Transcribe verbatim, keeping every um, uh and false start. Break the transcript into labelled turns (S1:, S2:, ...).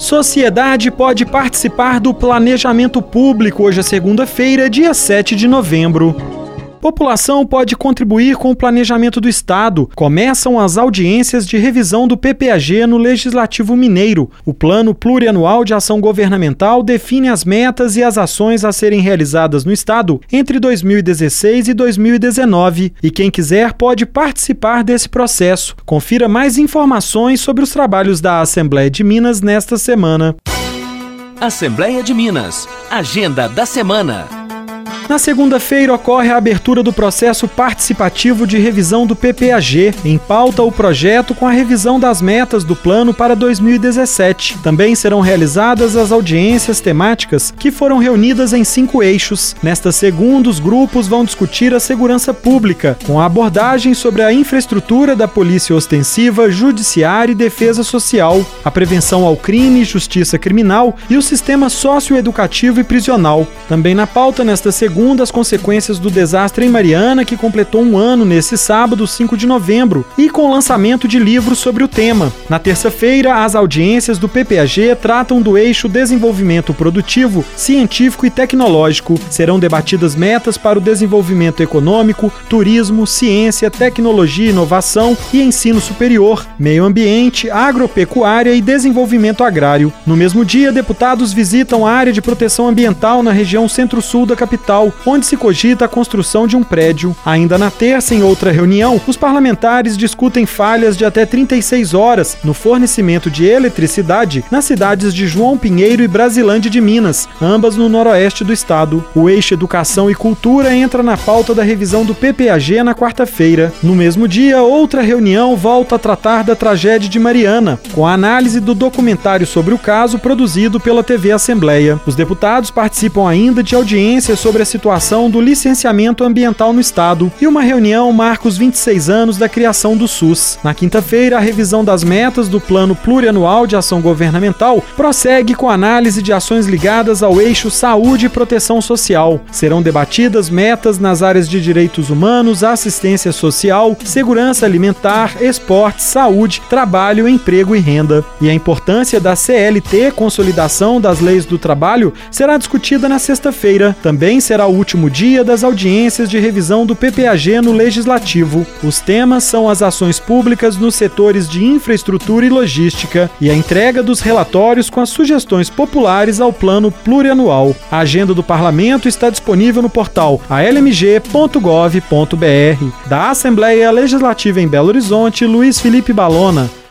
S1: Sociedade pode participar do planejamento público hoje é segunda-feira, dia sete de novembro. População pode contribuir com o planejamento do Estado. Começam as audiências de revisão do P P A G no Legislativo Mineiro. O Plano Plurianual de Ação Governamental define as metas e as ações a serem realizadas no Estado entre dois mil e dezesseis e dois mil e dezenove. E quem quiser pode participar desse processo. Confira mais informações sobre os trabalhos da Assembleia de Minas nesta semana.
S2: Assembleia de Minas. Agenda da semana.
S1: Na segunda-feira ocorre a abertura do processo participativo de revisão do P P A G. Em pauta, o projeto com a revisão das metas do plano para dois mil e dezessete. Também serão realizadas as audiências temáticas que foram reunidas em cinco eixos. Nesta segunda, os grupos vão discutir a segurança pública, com a abordagem sobre a infraestrutura da polícia ostensiva, judiciária e defesa social, a prevenção ao crime, justiça criminal e o sistema socioeducativo e prisional. Também na pauta, nesta segunda, Segundo as consequências do desastre em Mariana, que completou um ano nesse sábado, cinco de novembro, e com lançamento de livros sobre o tema. Na terça-feira, as audiências do P P A G tratam do eixo desenvolvimento produtivo, científico e tecnológico. Serão debatidas metas para o desenvolvimento econômico, turismo, ciência, tecnologia e inovação e ensino superior, meio ambiente, agropecuária e desenvolvimento agrário. No mesmo dia, deputados visitam a área de proteção ambiental na região centro-sul da capital, onde se cogita a construção de um prédio. Ainda na terça, em outra reunião, os parlamentares discutem falhas de até trinta e seis horas no fornecimento de eletricidade nas cidades de João Pinheiro e Brasilândia de Minas, ambas no noroeste do estado. O eixo Educação e Cultura entra na pauta da revisão do P P A G na quarta-feira. No mesmo dia, outra reunião volta a tratar da tragédia de Mariana, com a análise do documentário sobre o caso produzido pela T V Assembleia. Os deputados participam ainda de audiências sobre a situação do licenciamento ambiental no estado e uma reunião marca os vinte e seis anos da criação do SUS. Na quinta-feira, a revisão das metas do Plano Plurianual de Ação Governamental prossegue com análise de ações ligadas ao eixo saúde e proteção social. Serão debatidas metas nas áreas de direitos humanos, assistência social, segurança alimentar, esporte, saúde, trabalho, emprego e renda. E a importância da C L T, consolidação das leis do trabalho, será discutida na sexta-feira. Também será o último dia das audiências de revisão do P P A G no Legislativo. Os temas são as ações públicas nos setores de infraestrutura e logística e a entrega dos relatórios com as sugestões populares ao Plano Plurianual. A agenda do Parlamento está disponível no portal a l m g ponto gov ponto b r. Da Assembleia Legislativa em Belo Horizonte, Luiz Felipe Balona.